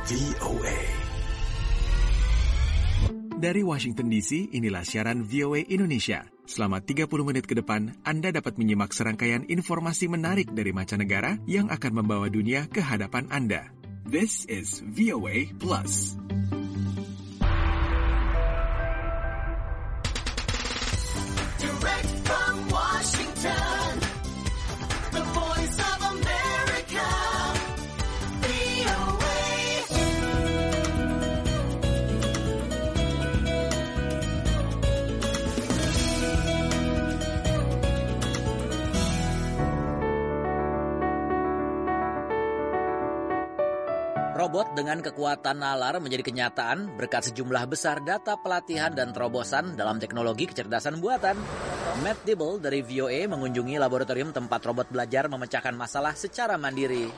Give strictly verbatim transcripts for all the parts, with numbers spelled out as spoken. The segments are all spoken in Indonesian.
V O A. Dari Washington D C, inilah siaran V O A Indonesia. Selama tiga puluh menit ke depan, Anda dapat menyimak serangkaian informasi menarik dari mancanegara yang akan membawa dunia ke hadapan Anda. This is V O A Plus. Direct from Washington, the voice of America, V O A. Robot dengan kekuatan nalar menjadi kenyataan berkat sejumlah besar data pelatihan dan terobosan dalam teknologi kecerdasan buatan. Matt Dibble dari V O A mengunjungi laboratorium tempat robot belajar memecahkan masalah secara mandiri.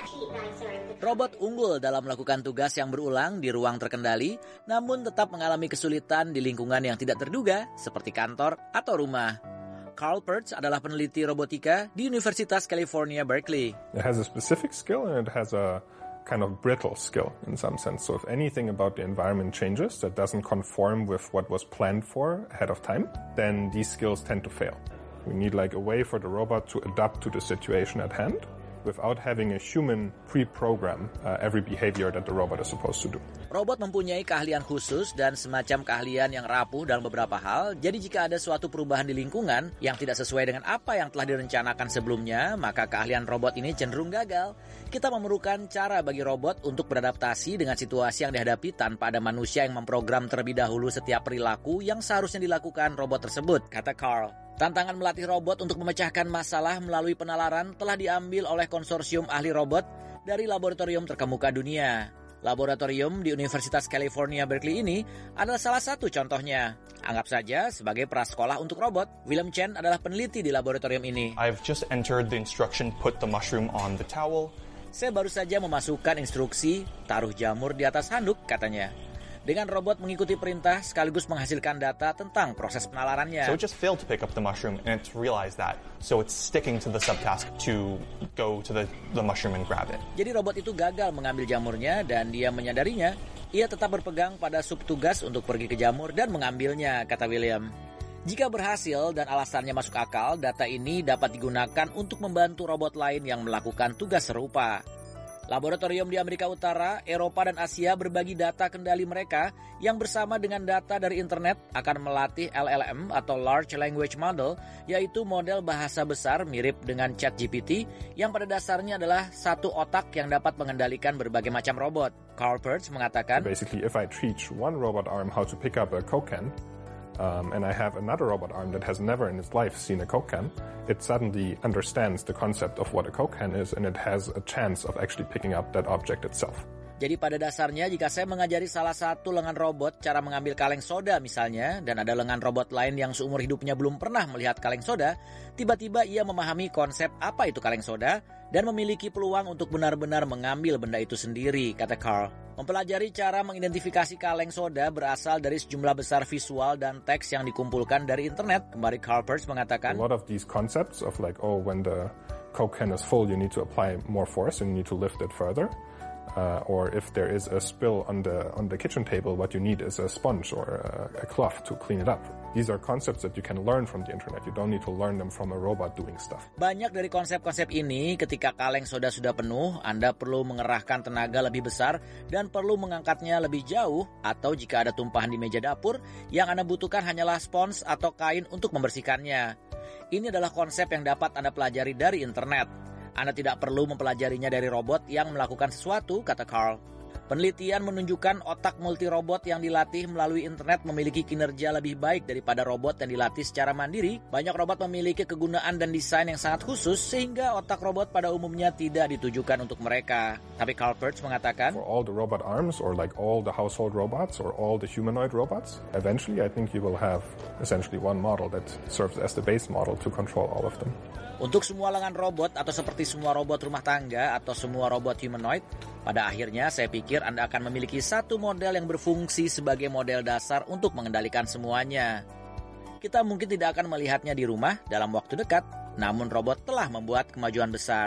Robot unggul dalam melakukan tugas yang berulang di ruang terkendali, namun tetap mengalami kesulitan di lingkungan yang tidak terduga, seperti kantor atau rumah. Carl Pertz adalah peneliti robotika di Universitas California, Berkeley. It has a specific skill and it has a kind of brittle skill in some sense. So if anything about the environment changes that doesn't conform with what was planned for ahead of time, then these skills tend to fail. We need like a way for the robot to adapt to the situation at hand without having a human pre-program uh, every behavior that the robot is supposed to do. Robot mempunyai keahlian khusus dan semacam keahlian yang rapuh dalam beberapa hal. Jadi jika ada suatu perubahan di lingkungan yang tidak sesuai dengan apa yang telah direncanakan sebelumnya, maka keahlian robot ini cenderung gagal. Kita memerlukan cara bagi robot untuk beradaptasi dengan situasi yang dihadapi tanpa ada manusia yang memprogram terlebih dahulu setiap perilaku yang seharusnya dilakukan robot tersebut, kata Carl. Tantangan melatih robot untuk memecahkan masalah melalui penalaran telah diambil oleh konsorsium ahli robot dari laboratorium terkemuka dunia. Laboratorium di Universitas California, Berkeley ini adalah salah satu contohnya. Anggap saja sebagai prasekolah untuk robot. William Chen adalah peneliti di laboratorium ini. I've just entered the instruction, put the mushroom on the towel. Saya baru saja memasukkan instruksi, taruh jamur di atas handuk, katanya. Dengan robot mengikuti perintah sekaligus menghasilkan data tentang proses penalarannya. So it just failed to pick up the mushroom and it's realized that. So it's sticking to the subtask to go to the, the mushroom and grab it. Jadi robot itu gagal mengambil jamurnya dan dia menyadarinya. Ia tetap berpegang pada subtugas untuk pergi ke jamur dan mengambilnya, kata William. Jika berhasil dan alasannya masuk akal, data ini dapat digunakan untuk membantu robot lain yang melakukan tugas serupa. Laboratorium di Amerika Utara, Eropa, dan Asia berbagi data kendali mereka yang bersama dengan data dari internet akan melatih L L M atau Large Language Model, yaitu model bahasa besar mirip dengan ChatGPT yang pada dasarnya adalah satu otak yang dapat mengendalikan berbagai macam robot. Carl Pertz mengatakan, Basically, if I teach one robot arm how to pick up a Coke can, Um, and I have another robot arm that has never in its life seen a Coke can, it suddenly understands the concept of what a Coke can is and it has a chance of actually picking up that object itself. Jadi pada dasarnya jika saya mengajari salah satu lengan robot cara mengambil kaleng soda misalnya, dan ada lengan robot lain yang seumur hidupnya belum pernah melihat kaleng soda, tiba-tiba ia memahami konsep apa itu kaleng soda dan memiliki peluang untuk benar-benar mengambil benda itu sendiri, kata Carl. Mempelajari cara mengidentifikasi kaleng soda berasal dari sejumlah besar visual dan teks yang dikumpulkan dari internet. Kembali Carl Pertz mengatakan, A lot of these concepts of like, oh, when the Coke can is full, you need to apply more force and you need to lift it further. Uh, or if there is a spill on the on the kitchen table, what you need is a sponge or a, a cloth to clean it up. These are concepts that you can learn from the internet. You don't need to learn them from a robot doing stuff. Banyak dari konsep-konsep ini, ketika kaleng soda sudah penuh, Anda perlu mengerahkan tenaga lebih besar dan perlu mengangkatnya lebih jauh, atau jika ada tumpahan di meja dapur, yang Anda butuhkan hanyalah spons atau kain untuk membersihkannya. Ini adalah konsep yang dapat Anda pelajari dari internet. Anda tidak perlu mempelajarinya dari robot yang melakukan sesuatu, kata Carl. Penelitian menunjukkan otak multirobot yang dilatih melalui internet memiliki kinerja lebih baik daripada robot yang dilatih secara mandiri. Banyak robot memiliki kegunaan dan desain yang sangat khusus sehingga otak robot pada umumnya tidak ditujukan untuk mereka. Tapi Carl Pertz mengatakan, For all the robot arms or like all the household robots or all the humanoid robots, eventually I think you will have essentially one model that serves as the base model to control all of them. Untuk semua lengan robot atau seperti semua robot rumah tangga atau semua robot humanoid, pada akhirnya saya pikir Anda akan memiliki satu model yang berfungsi sebagai model dasar untuk mengendalikan semuanya. Kita mungkin tidak akan melihatnya di rumah dalam waktu dekat, namun robot telah membuat kemajuan besar.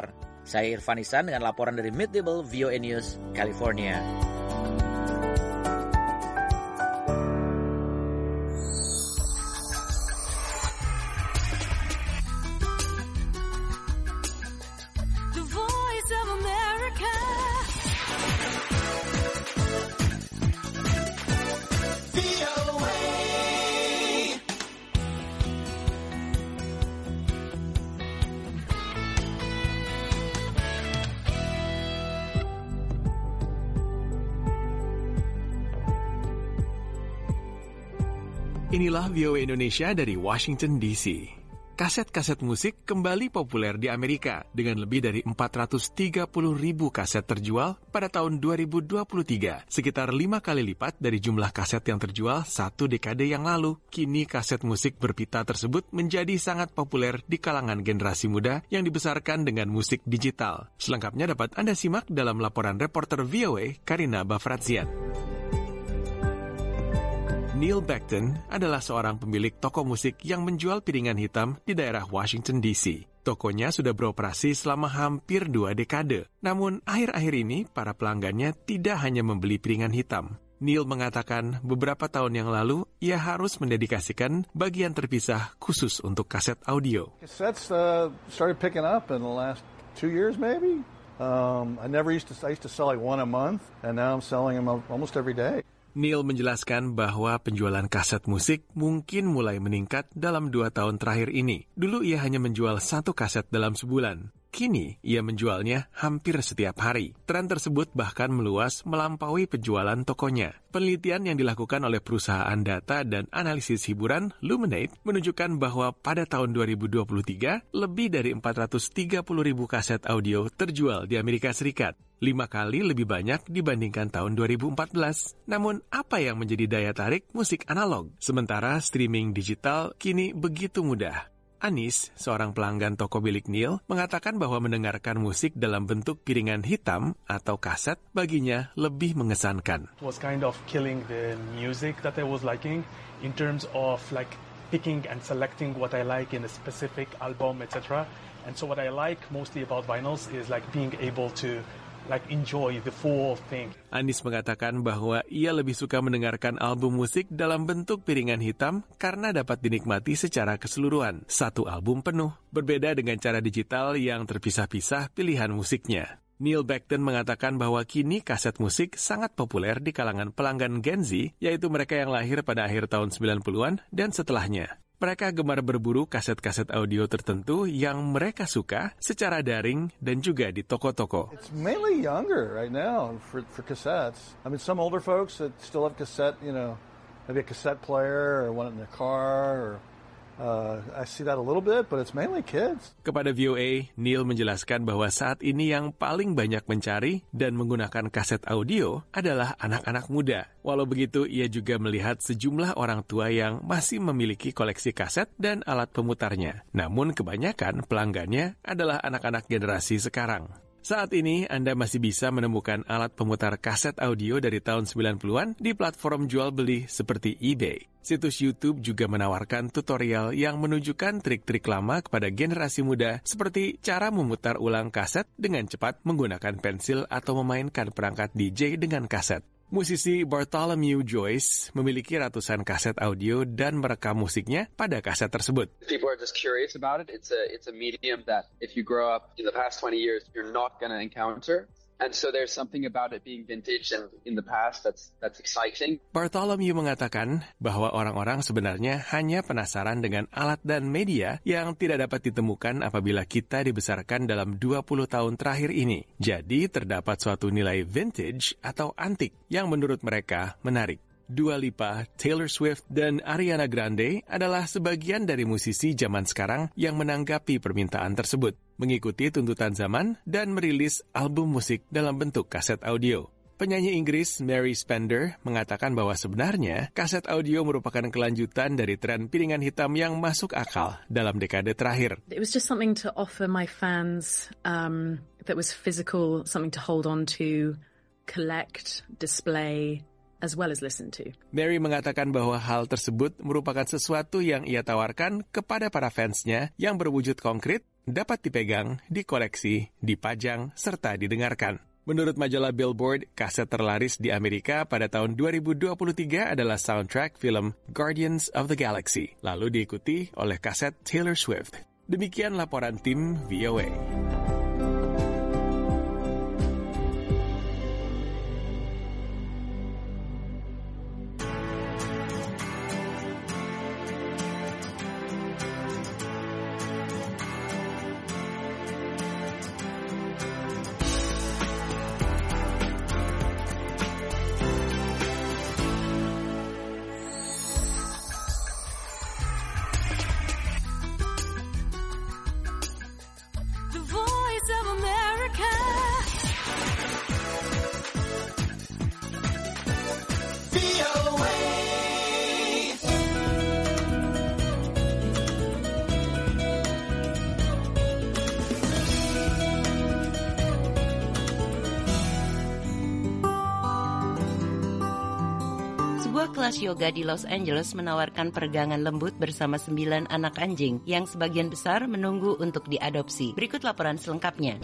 Saya Irfan Ihsan dengan laporan dari Meet Table V O A News, California. The voice of America. V O A. Inilah V O A Indonesia dari Washington D C. Kaset-kaset musik kembali populer di Amerika dengan lebih dari empat ratus tiga puluh ribu kaset terjual pada tahun dua ribu dua puluh tiga, sekitar lima kali lipat dari jumlah kaset yang terjual satu dekade yang lalu. Kini kaset musik berpita tersebut menjadi sangat populer di kalangan generasi muda yang dibesarkan dengan musik digital. Selengkapnya dapat Anda simak dalam laporan reporter V O A Karina Bafrazian. Neil Becton adalah seorang pemilik toko musik yang menjual piringan hitam di daerah Washington D C. Tokonya sudah beroperasi selama hampir dua dekade. Namun, akhir-akhir ini para pelanggannya tidak hanya membeli piringan hitam. Neil mengatakan beberapa tahun yang lalu ia harus mendedikasikan bagian terpisah khusus untuk kaset audio. Cassettes uh, started picking up in the last two years maybe. Um, I never used to, I used to sell like one a month, and now I'm selling them almost every day. Neil menjelaskan bahwa penjualan kaset musik mungkin mulai meningkat dalam dua tahun terakhir ini. Dulu ia hanya menjual satu kaset dalam sebulan. Kini, ia menjualnya hampir setiap hari. Tren tersebut bahkan meluas melampaui penjualan tokonya. Penelitian yang dilakukan oleh perusahaan data dan analisis hiburan Luminate menunjukkan bahwa pada tahun dua ribu dua puluh tiga, lebih dari empat ratus tiga puluh ribu kaset audio terjual di Amerika Serikat. Lima kali lebih banyak dibandingkan tahun dua ribu empat belas. Namun, apa yang menjadi daya tarik musik analog? Sementara streaming digital kini begitu mudah. Anis, seorang pelanggan toko milik Neil, mengatakan bahwa mendengarkan musik dalam bentuk piringan hitam atau kaset baginya lebih mengesankan. It was kind of killing the music that I was liking in terms of like picking and selecting what I like in a specific album, et cetera. And so what I like mostly about vinyls is like being able to like enjoy the full thing. Anis mengatakan bahwa ia lebih suka mendengarkan album musik dalam bentuk piringan hitam karena dapat dinikmati secara keseluruhan, satu album penuh. Berbeda dengan cara digital yang terpisah-pisah pilihan musiknya. Neil Becton mengatakan bahwa kini kaset musik sangat populer di kalangan pelanggan Gen Z, yaitu mereka yang lahir pada akhir tahun sembilan puluhan dan setelahnya. Mereka gemar berburu kaset-kaset audio tertentu yang mereka suka secara daring dan juga di toko-toko. It's mainly younger right now for for cassettes. I mean, some older folks that still have cassette, you know, maybe a cassette player or one in their car. Or, uh, I see that a little bit, but it's mainly kids. Kepada V O A, Neil menjelaskan bahwa saat ini yang paling banyak mencari dan menggunakan kaset audio adalah anak-anak muda. Walau begitu, ia juga melihat sejumlah orang tua yang masih memiliki koleksi kaset dan alat pemutarnya. Namun kebanyakan pelanggannya adalah anak-anak generasi sekarang. Saat ini, Anda masih bisa menemukan alat pemutar kaset audio dari tahun sembilan puluhan di platform jual beli seperti eBay. Situs YouTube juga menawarkan tutorial yang menunjukkan trik-trik lama kepada generasi muda seperti cara memutar ulang kaset dengan cepat menggunakan pensil atau memainkan perangkat D J dengan kaset. Musisi Bartholomew Joyce memiliki ratusan kaset audio dan merekam musiknya pada kaset tersebut. People are just curious about it. It's a it's a medium that if you grow up in the past twenty years, you're not going to encounter. And so there's something about it being vintage and in the past that's that's exciting. Bartholomew mengatakan bahwa orang-orang sebenarnya hanya penasaran dengan alat dan media yang tidak dapat ditemukan apabila kita dibesarkan dalam dua puluh tahun terakhir ini. Jadi terdapat suatu nilai vintage atau antik yang menurut mereka menarik. Dua Lipa, Taylor Swift, dan Ariana Grande adalah sebagian dari musisi zaman sekarang yang menanggapi permintaan tersebut, mengikuti tuntutan zaman dan merilis album musik dalam bentuk kaset audio. Penyanyi Inggris Mary Spender mengatakan bahwa sebenarnya kaset audio merupakan kelanjutan dari tren piringan hitam yang masuk akal dalam dekade terakhir. It was just something to offer my fans um, that was physical, something to hold on to, collect, display, as well as listen to. Mary mengatakan bahwa hal tersebut merupakan sesuatu yang ia tawarkan kepada para fansnya yang berwujud konkret dapat dipegang, dikoleksi, dipajang, serta didengarkan. Menurut majalah Billboard, kaset terlaris di Amerika pada tahun dua ribu dua puluh tiga adalah soundtrack film Guardians of the Galaxy, lalu diikuti oleh kaset Taylor Swift. Demikian laporan tim V O A. The voice of America. V O A. Sebuah kelas yoga di Los Angeles menawarkan peregangan lembut bersama sembilan anak anjing yang sebagian besar menunggu untuk diadopsi. Berikut laporan selengkapnya.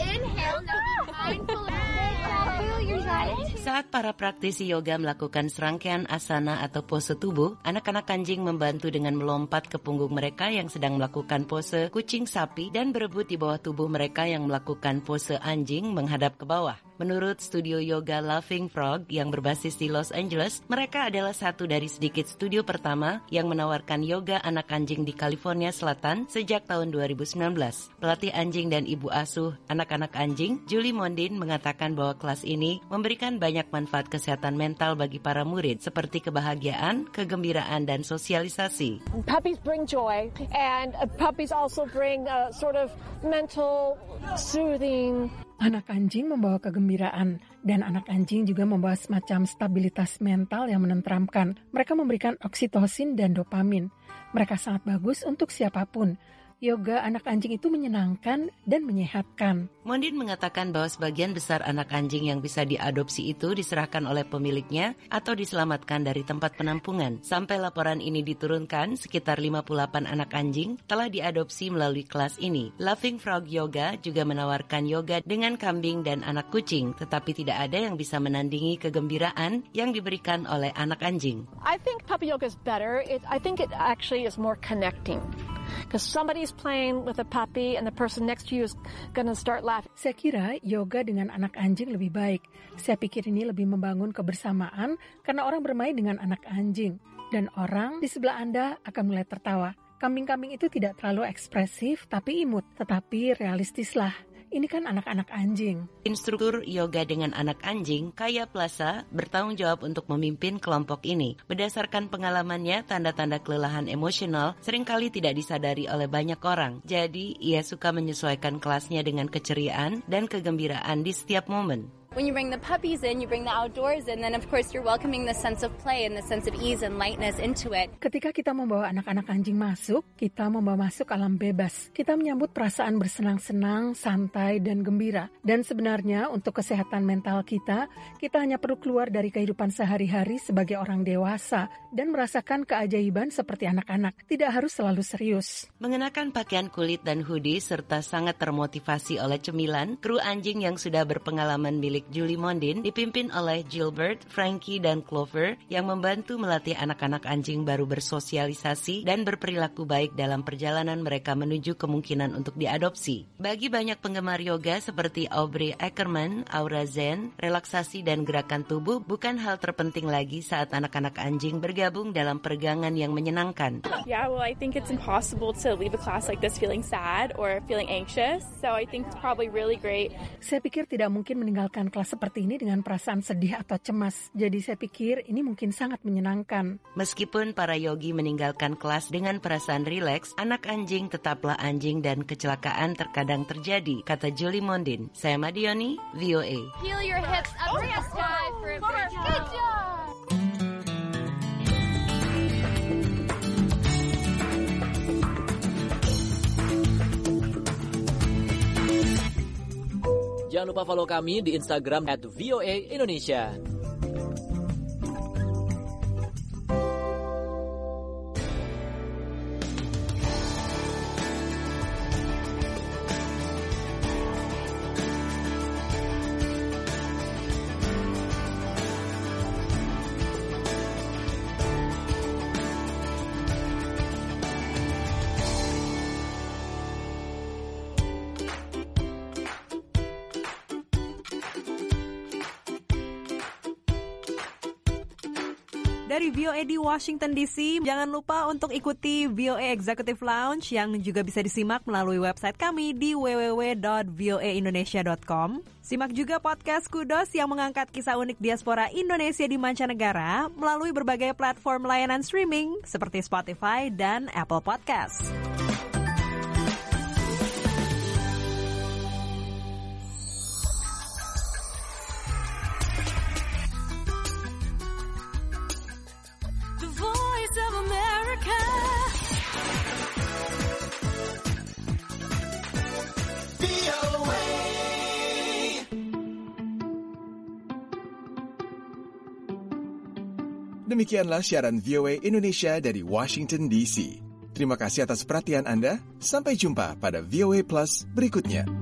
Saat para praktisi yoga melakukan serangkaian asana atau pose tubuh, anak-anak anjing membantu dengan melompat ke punggung mereka yang sedang melakukan pose kucing sapi dan berebut di bawah tubuh mereka yang melakukan pose anjing menghadap ke bawah. Menurut studio yoga Laughing Frog yang berbasis di Los Angeles, mereka adalah satu dari sedikit studio pertama yang menawarkan yoga anak anjing di California Selatan sejak tahun dua ribu sembilan belas. Pelatih anjing dan ibu asuh anak-anak anjing, Julie Mondin, mengatakan bahwa kelas ini memberikan banyak manfaat kesehatan mental bagi para murid seperti kebahagiaan, kegembiraan, dan sosialisasi. Puppies bring joy, and uh, puppies also bring uh, sort of mental soothing. Anak anjing membawa kegembiraan, dan anak anjing juga membawa semacam stabilitas mental yang menenteramkan. Mereka memberikan oksitosin dan dopamin. Mereka sangat bagus untuk siapapun. Yoga anak anjing itu menyenangkan dan menyehatkan. Mondin mengatakan bahwa sebagian besar anak anjing yang bisa diadopsi itu diserahkan oleh pemiliknya atau diselamatkan dari tempat penampungan. Sampai laporan ini diturunkan, sekitar lima puluh delapan anak anjing telah diadopsi melalui kelas ini. Laughing Frog Yoga juga menawarkan yoga dengan kambing dan anak kucing, tetapi tidak ada yang bisa menandingi kegembiraan yang diberikan oleh anak anjing. I think puppy yoga is better. It, I think it actually is more connecting. Because somebody's playing with a puppy and the person next to you is going to start laughing. Saya kira yoga dengan anak anjing lebih baik. Saya pikir ini lebih membangun kebersamaan karena orang bermain dengan anak anjing. Dan orang di sebelah Anda akan mulai tertawa. Kambing-kambing itu tidak terlalu ekspresif tapi imut. Tetapi realistislah. Ini kan anak-anak anjing. Instruktur yoga dengan anak anjing, Kaya Plaza, bertanggung jawab untuk memimpin kelompok ini. Berdasarkan pengalamannya, tanda-tanda kelelahan emosional seringkali tidak disadari oleh banyak orang. Jadi, ia suka menyesuaikan kelasnya dengan keceriaan dan kegembiraan di setiap momen. When you bring the puppies in, you bring the outdoors in, then of course you're welcoming the sense of play and the sense of ease and lightness into it. Ketika kita membawa anak-anak anjing masuk, kita membawa masuk alam bebas. Kita menyambut perasaan bersenang-senang, santai, dan gembira. Dan sebenarnya untuk kesehatan mental kita, kita hanya perlu keluar dari kehidupan sehari-hari sebagai orang dewasa dan merasakan keajaiban seperti anak-anak. Tidak harus selalu serius. Mengenakan pakaian kulit dan hoodie serta sangat termotivasi oleh cemilan, kru anjing yang sudah berpengalaman milik Julie Mondin dipimpin oleh Gilbert, Frankie, dan Clover yang membantu melatih anak-anak anjing baru bersosialisasi dan berperilaku baik dalam perjalanan mereka menuju kemungkinan untuk diadopsi. Bagi banyak penggemar yoga seperti Aubrey Ackerman, Aura Zen, relaksasi dan gerakan tubuh bukan hal terpenting lagi saat anak-anak anjing bergabung dalam peregangan yang menyenangkan. Yeah, well, I think it's impossible to leave a class like this feeling sad or feeling anxious, so I think it's probably really great. Saya pikir tidak mungkin meninggalkan kelas seperti ini dengan perasaan sedih atau cemas. Jadi saya pikir ini mungkin sangat menyenangkan. Meskipun para yogi meninggalkan kelas dengan perasaan rileks, anak anjing tetaplah anjing dan kecelakaan terkadang terjadi, kata Julie Mondin. Saya Madioni, V O A. Heel your hips up to the sky for a good job. Good job. Jangan lupa follow kami di Instagram at V O A Indonesia. Dari V O A di Washington D C, jangan lupa untuk ikuti V O A Executive Lounge yang juga bisa disimak melalui website kami di w w w dot v o a indonesia dot com. Simak juga podcast Kudos yang mengangkat kisah unik diaspora Indonesia di mancanegara melalui berbagai platform layanan streaming seperti Spotify dan Apple Podcast. Of America. V O A. Demikianlah siaran V O A Indonesia dari Washington D C. Terima kasih atas perhatian Anda. Sampai jumpa pada V O A Plus berikutnya.